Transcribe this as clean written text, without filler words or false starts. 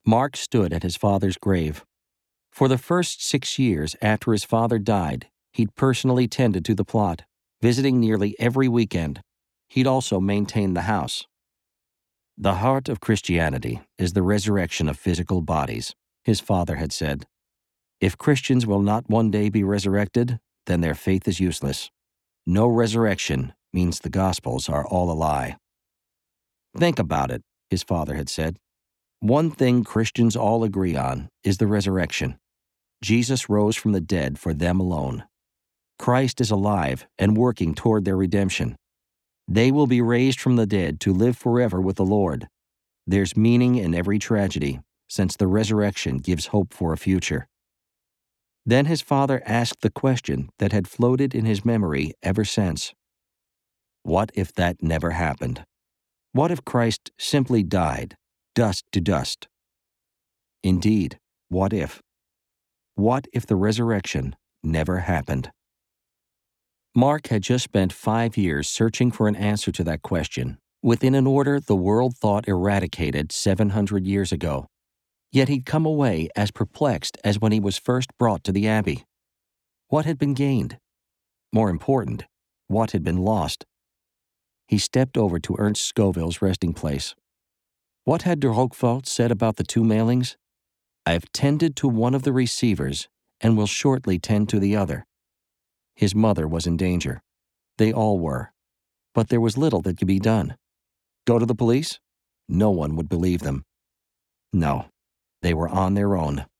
Mark stood at his father's grave. For the first 6 years after his father died, he'd personally tended to the plot, visiting nearly every weekend. He'd also maintained the house. The heart of Christianity is the resurrection of physical bodies, his father had said. If Christians will not one day be resurrected, then their faith is useless. No resurrection means the Gospels are all a lie. Think about it, his father had said. One thing Christians all agree on is the resurrection. Jesus rose from the dead for them alone. Christ is alive and working toward their redemption. They will be raised from the dead to live forever with the Lord. There's meaning in every tragedy, since the resurrection gives hope for a future. Then his father asked the question that had floated in his memory ever since. What if that never happened? What if Christ simply died, dust to dust? Indeed, what if? What if the resurrection never happened? Mark had just spent 5 years searching for an answer to that question, within an order the world thought eradicated 700 years ago. Yet he'd come away as perplexed as when he was first brought to the Abbey. What had been gained? More important, what had been lost? He stepped over to Ernst Scoville's resting place. What had de Roquefort said about the 2 mailings? I've tended to one of the receivers and will shortly tend to the other. His mother was in danger. They all were. But there was little that could be done. Go to the police? No one would believe them. No, they were on their own.